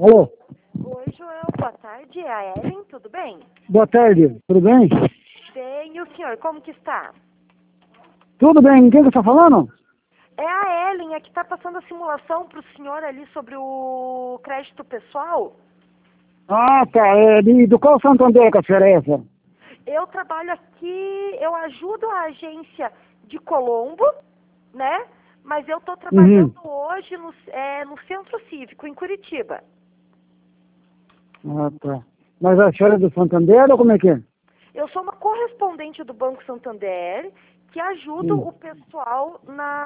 Alô? Oi, Joel, boa tarde. É a Ellen, tudo bem? Boa tarde, tudo bem? Bem, e o senhor, como que está? Tudo bem, quem que está falando? É a Ellen, a que está passando a simulação para o senhor ali sobre o crédito pessoal. Ah, tá, do qual Santander que a senhora é essa? Eu trabalho aqui, eu ajudo a agência de Colombo, né? Mas eu estou trabalhando hoje no Centro Cívico, em Curitiba. Ah, tá. Mas a senhora é do Santander ou como é que é? Eu sou uma correspondente do Banco Santander que ajuda o pessoal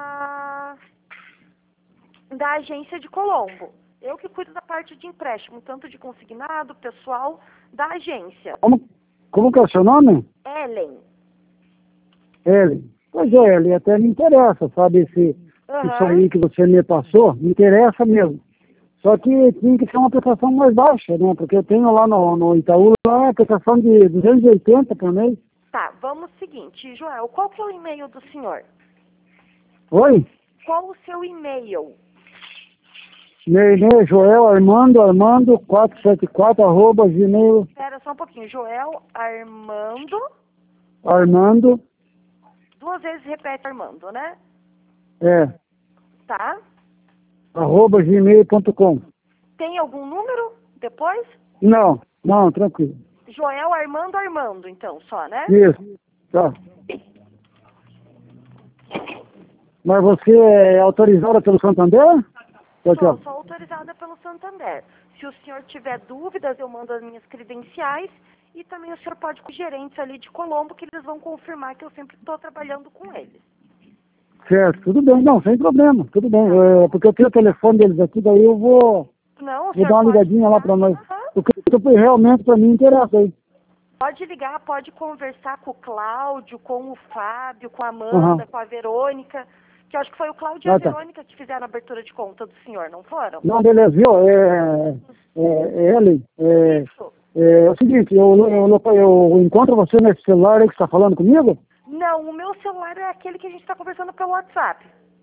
da agência de Colombo. Eu que cuido da parte de empréstimo, tanto de consignado, pessoal, da agência. Como que é o seu nome? Ellen. Ele. Pois é, ele até me interessa, sabe, isso aí que você me passou, me interessa mesmo. Só que tinha que ser uma prestação mais baixa, né? Porque eu tenho lá no Itaú lá a prestação de 280 por mês. Tá, vamos seguinte, Joel, qual que é o e-mail do senhor? Oi? Qual o seu e-mail? Meu e-mail é joelarmando 474 @gmail. Espera só um pouquinho, Joel Armando, duas vezes repete Armando, né? Tá? @gmail.com. Tem algum número depois? Não, tranquilo. Joel Armando, então, só, né? Isso, tá. Mas você é autorizada pelo Santander? Sou autorizada pelo Santander. Se o senhor tiver dúvidas, eu mando as minhas credenciais e também o senhor pode com os gerentes ali de Colombo, que eles vão confirmar que eu sempre estou trabalhando com eles. Certo, tudo bem, não, sem problema, tudo bem. Porque eu tenho o telefone deles aqui, daí eu vou dar uma ligadinha lá para nós. Porque realmente para mim interessa aí. Pode ligar, pode conversar com o Cláudio, com o Fábio, com a Amanda, com a Verônica, que eu acho que foi o Cláudio e a Verônica que fizeram a abertura de conta do senhor, não foram? Não, beleza, viu? Ellen, é o seguinte, eu encontro você nesse celular aí que está falando comigo? Não, o meu celular é aquele que a gente está conversando pelo WhatsApp.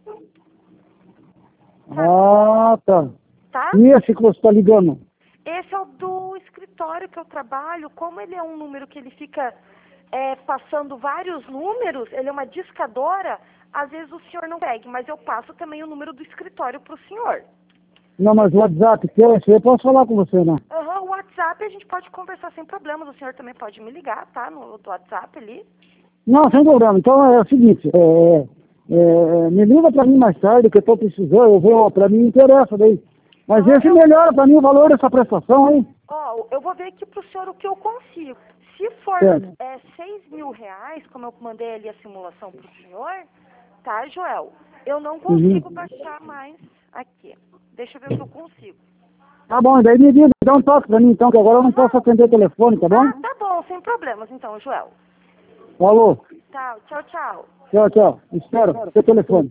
Ah, tá. Tá? E esse que você está ligando? Esse é o do escritório que eu trabalho. Como ele é um número que ele fica passando vários números, ele é uma discadora, às vezes o senhor não pegue, mas eu passo também o número do escritório para o senhor. Não, mas o WhatsApp, que é esse, eu posso falar com você, né? O WhatsApp a gente pode conversar sem problemas, o senhor também pode me ligar, tá? No do WhatsApp ali. Não, sem problema. Então é o seguinte, me liga para mim mais tarde, que eu estou precisando, para mim interessa daí. Mas esse melhora para mim o valor dessa prestação, hein? Eu vou ver aqui para o senhor o que eu consigo. Se for 6 mil reais, como eu mandei ali a simulação para o senhor, tá, Joel? Eu não consigo baixar mais aqui. Deixa eu ver o que eu consigo. Tá bom, daí me diga, dá um toque para mim então, que agora eu não posso atender o telefone, tá bom? Tá bom, sem problemas então, Joel. Alô? Tchau. Tchau. Espero, seu telefone.